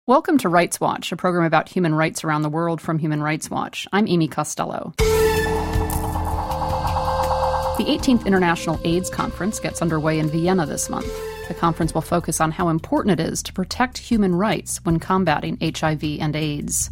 Welcome to Rights Watch, a program about human rights around the world from Human Rights Watch. I'm Amy Costello. The 18th International AIDS Conference gets underway in Vienna this month. The conference will focus on how important it is to protect human rights when combating HIV and AIDS.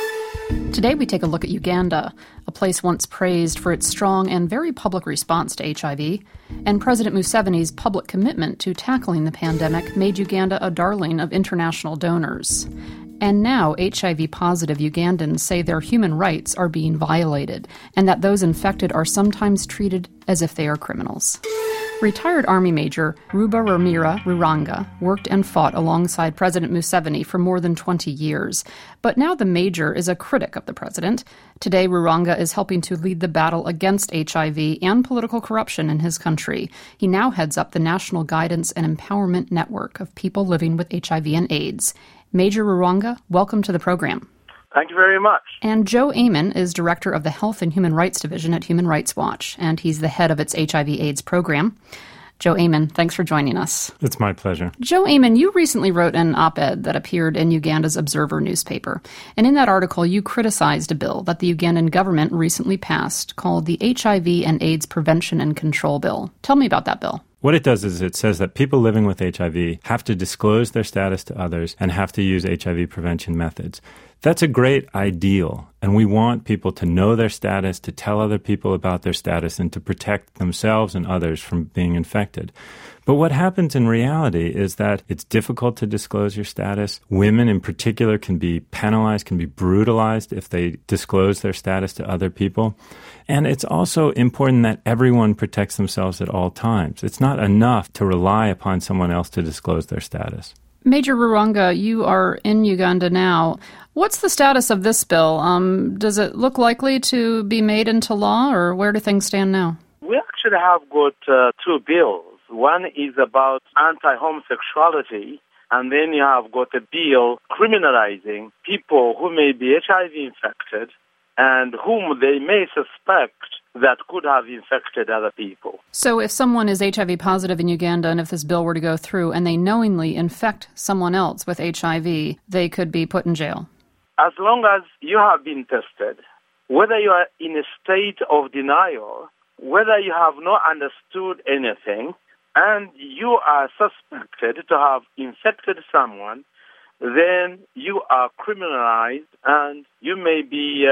Today we take a look at Uganda, a place once praised for its strong and very public response to HIV, and President Museveni's public commitment to tackling the pandemic made Uganda a darling of international donors. And now HIV-positive Ugandans say their human rights are being violated, and that those infected are sometimes treated as if they are criminals. Retired Army Major Rubaramira Ruranga worked and fought alongside President Museveni for more than 20 years. But now the Major is a critic of the president. Today, Ruranga is helping to lead the battle against HIV and political corruption in his country. He now heads up the National Guidance and Empowerment Network of people living with HIV and AIDS. Major Ruranga, welcome to the program. Thank you very much. And Joe Amen is director of the Health and Human Rights Division at Human Rights Watch, and he's the head of its HIV/AIDS program. Joe Amen, thanks for joining us. It's my pleasure. Joe Amen, you recently wrote an op-ed that appeared in Uganda's Observer newspaper. And in that article, you criticized a bill that the Ugandan government recently passed called the HIV and AIDS Prevention and Control Bill. Tell me about that bill. What it does is it says that people living with HIV have to disclose their status to others and have to use HIV prevention methods. That's a great ideal, and we want people to know their status, to tell other people about their status, and to protect themselves and others from being infected. But what happens in reality is that it's difficult to disclose your status. Women in particular can be penalized, can be brutalized if they disclose their status to other people. And it's also important that everyone protects themselves at all times. It's not enough to rely upon someone else to disclose their status. Major Ruranga, you are in Uganda now. What's the status of this bill? Does it look likely to be made into law, or where do things stand now? We actually have got two bills. One is about anti-homosexuality, and then you have got a bill criminalizing people who may be HIV infected and whom they may suspect that could have infected other people. So if someone is HIV positive in Uganda, and if this bill were to go through and they knowingly infect someone else with HIV, they could be put in jail? As long as you have been tested, whether you are in a state of denial, whether you have not understood anything, and you are suspected to have infected someone, then you are criminalized and you may be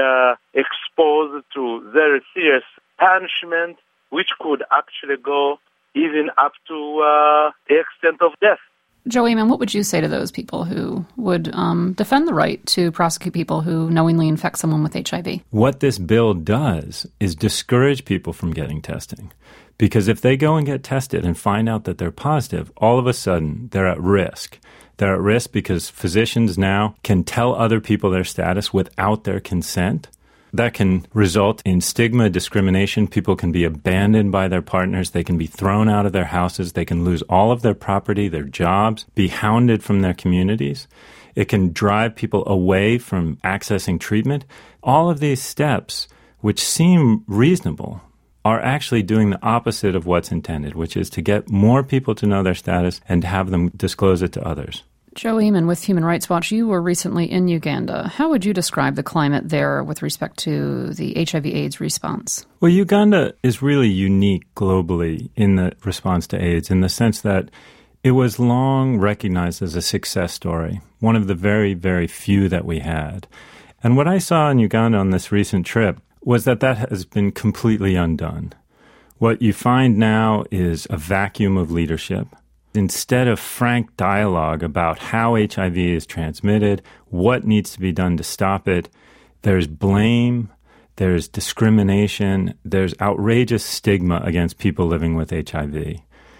exposed to very serious punishment, which could actually go even up to the extent of death. Joe Amen, what would you say to those people who would defend the right to prosecute people who knowingly infect someone with HIV? What this bill does is discourage people from getting testing. Because if they go and get tested and find out that they're positive, all of a sudden they're at risk. They're at risk because physicians now can tell other people their status without their consent. That can result in stigma, discrimination. People can be abandoned by their partners. They can be thrown out of their houses. They can lose all of their property, their jobs, be hounded from their communities. It can drive people away from accessing treatment. All of these steps, which seem reasonable, are actually doing the opposite of what's intended, which is to get more people to know their status and have them disclose it to others. Joe Amen with Human Rights Watch, you were recently in Uganda. How would you describe the climate there with respect to the HIV/AIDS response? Well, Uganda is really unique globally in the response to AIDS in the sense that it was long recognized as a success story, one of the very, very few that we had. And what I saw in Uganda on this recent trip was that has been completely undone. What you find now is a vacuum of leadership. Instead of frank dialogue about how HIV is transmitted, what needs to be done to stop it, there's blame, there's discrimination, there's outrageous stigma against people living with HIV.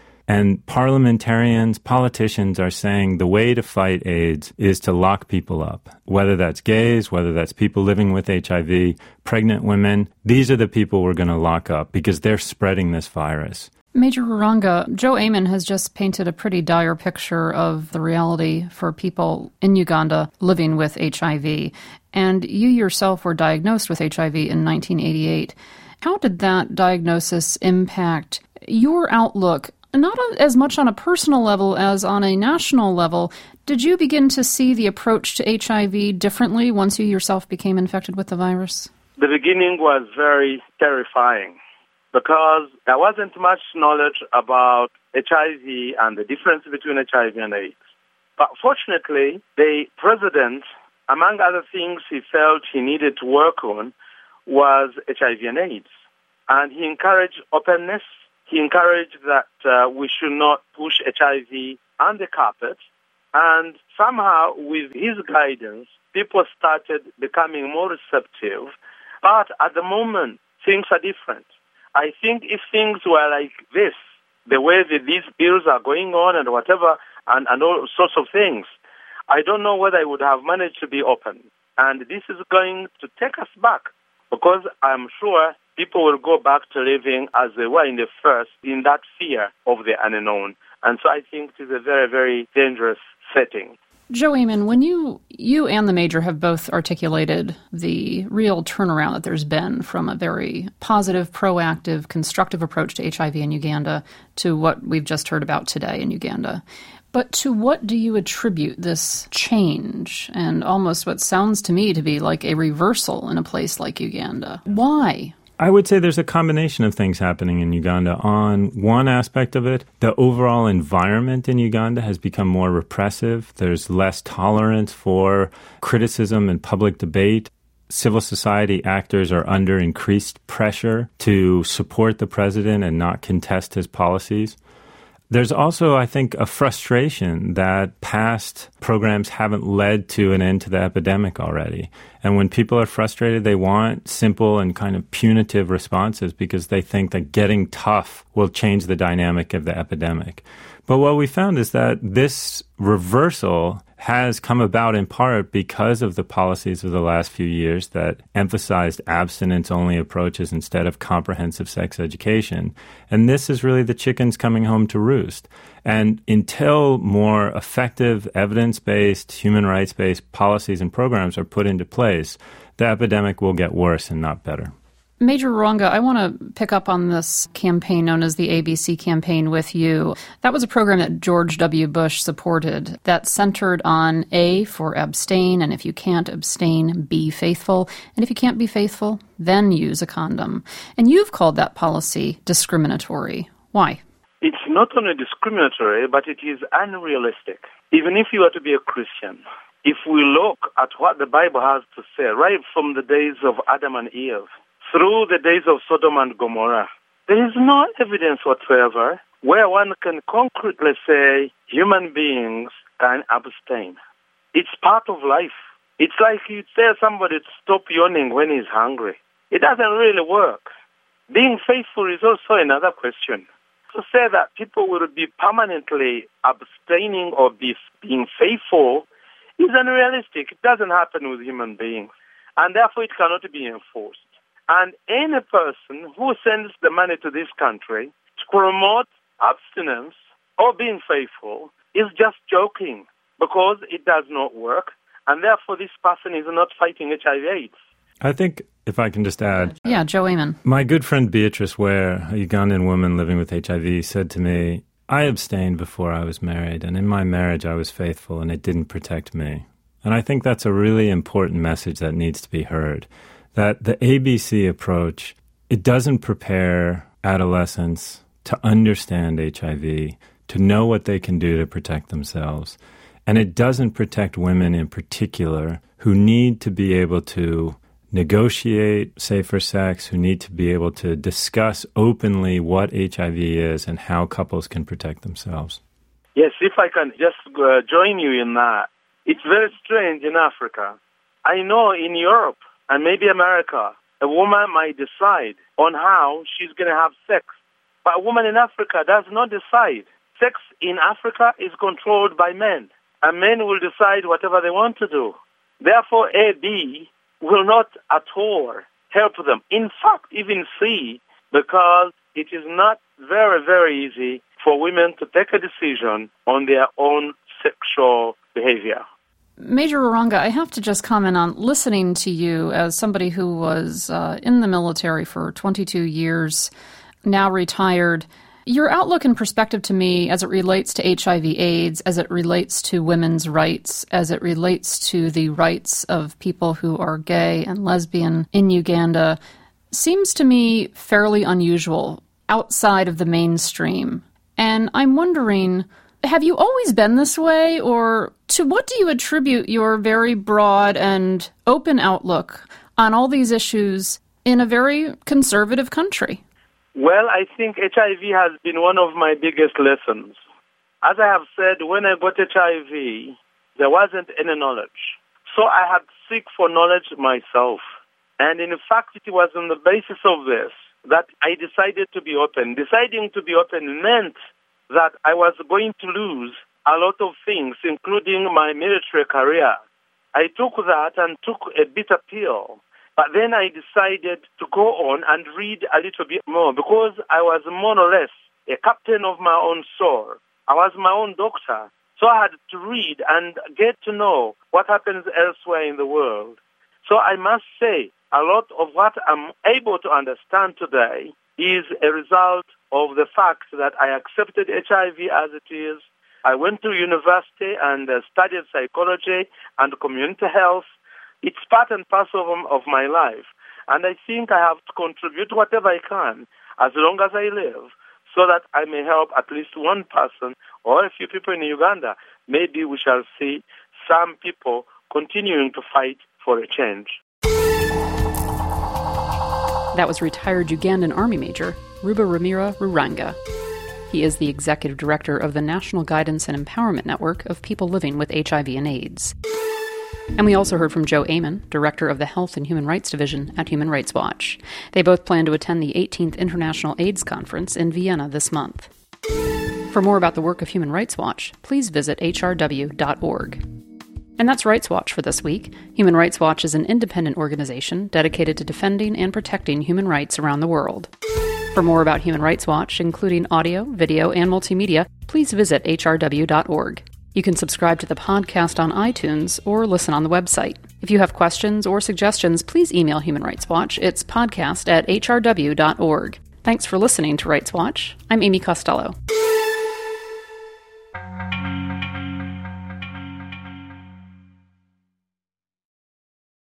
And parliamentarians, politicians are saying the way to fight AIDS is to lock people up, whether that's gays, whether that's people living with HIV, pregnant women. These are the people we're going to lock up because they're spreading this virus. Major Ruranga, Joe Amen has just painted a pretty dire picture of the reality for people in Uganda living with HIV. And you yourself were diagnosed with HIV in 1988. How did that diagnosis impact your outlook not as much on a personal level as on a national level. Did you begin to see the approach to HIV differently once you yourself became infected with the virus? The beginning was very terrifying because there wasn't much knowledge about HIV and the difference between HIV and AIDS. But fortunately, the president, among other things he felt he needed to work on, was HIV and AIDS. And he encouraged openness. He encouraged that we should not push HIV on the carpet. And somehow, with his guidance, people started becoming more receptive. But at the moment, things are different. I think if things were like this, the way that these bills are going on and whatever, and all sorts of things, I don't know whether I would have managed to be open. And this is going to take us back, because I'm sure people will go back to living as they were in the first, in that fear of the unknown. And so I think it is a very, very dangerous setting. Joe Ayman, when you and the Major have both articulated the real turnaround that there's been from a very positive, proactive, constructive approach to HIV in Uganda to what we've just heard about today in Uganda. But to what do you attribute this change and almost what sounds to me to be like a reversal in a place like Uganda? Why? I would say there's a combination of things happening in Uganda. On one aspect of it, the overall environment in Uganda has become more repressive. There's less tolerance for criticism and public debate. Civil society actors are under increased pressure to support the president and not contest his policies. There's also, I think, a frustration that past programs haven't led to an end to the epidemic already. And when people are frustrated, they want simple and kind of punitive responses because they think that getting tough will change the dynamic of the epidemic. But what we found is that this reversal has come about in part because of the policies of the last few years that emphasized abstinence-only approaches instead of comprehensive sex education. And this is really the chickens coming home to roost. And until more effective, evidence-based, human rights-based policies and programs are put into place, the epidemic will get worse and not better. Major Rwanga, I want to pick up on this campaign known as the ABC campaign with you. That was a program that George W. Bush supported that centered on A, for abstain, and if you can't abstain, be faithful. And if you can't be faithful, then use a condom. And you've called that policy discriminatory. Why? It's not only discriminatory, but it is unrealistic. Even if you are to be a Christian, if we look at what the Bible has to say, right from the days of Adam and Eve, through the days of Sodom and Gomorrah, there is no evidence whatsoever where one can concretely say human beings can abstain. It's part of life. It's like you tell somebody to stop yawning when he's hungry. It doesn't really work. Being faithful is also another question. To say that people will be permanently abstaining or being faithful is unrealistic. It doesn't happen with human beings, and therefore it cannot be enforced. And any person who sends the money to this country to promote abstinence or being faithful is just joking, because it does not work, and therefore this person is not fighting HIV/AIDS. I think, if I can just add... Yeah, Joe Ayman. My good friend Beatrice Ware, a Ugandan woman living with HIV, said to me, I abstained before I was married, and in my marriage I was faithful, and it didn't protect me. And I think that's a really important message that needs to be heard. That the ABC approach, it doesn't prepare adolescents to understand HIV, to know what they can do to protect themselves. And it doesn't protect women in particular who need to be able to negotiate safer sex, who need to be able to discuss openly what HIV is and how couples can protect themselves. Yes, if I can just join you in that. It's very strange in Africa. I know in Europe, and maybe America, a woman might decide on how she's going to have sex. But a woman in Africa does not decide. Sex in Africa is controlled by men, and men will decide whatever they want to do. Therefore, AB will not at all help them. In fact, even C, because it is not very, very easy for women to take a decision on their own sexual behavior. Major Rwanga, I have to just comment on listening to you as somebody who was in the military for 22 years, now retired. Your outlook and perspective to me as it relates to HIV/AIDS, as it relates to women's rights, as it relates to the rights of people who are gay and lesbian in Uganda, seems to me fairly unusual outside of the mainstream. And I'm wondering, have you always been this way, or to what do you attribute your very broad and open outlook on all these issues in a very conservative country? Well, I think HIV has been one of my biggest lessons. As I have said, when I got HIV, there wasn't any knowledge. So I had to seek for knowledge myself. And in fact, it was on the basis of this that I decided to be open. Deciding to be open meant that I was going to lose a lot of things, including my military career. I took that and took a bitter pill. But then I decided to go on and read a little bit more because I was more or less a captain of my own soul. I was my own doctor. So I had to read and get to know what happens elsewhere in the world. So I must say a lot of what I'm able to understand today is a result of the fact that I accepted HIV as it is. I went to university and studied psychology and community health. It's part and parcel of my life. And I think I have to contribute whatever I can as long as I live so that I may help at least one person or a few people in Uganda. Maybe we shall see some people continuing to fight for a change. That was retired Ugandan Army Major Rubaramira Ruranga. He is the executive director of the National Guidance and Empowerment Network of People Living with HIV and AIDS. And we also heard from Joe Amon, director of the Health and Human Rights Division at Human Rights Watch. They both plan to attend the 18th International AIDS Conference in Vienna this month. For more about the work of Human Rights Watch, please visit hrw.org. And that's Rights Watch for this week. Human Rights Watch is an independent organization dedicated to defending and protecting human rights around the world. For more about Human Rights Watch, including audio, video, and multimedia, please visit hrw.org. You can subscribe to the podcast on iTunes or listen on the website. If you have questions or suggestions, please email Human Rights Watch. It's podcast@hrw.org. Thanks for listening to Rights Watch. I'm Amy Costello.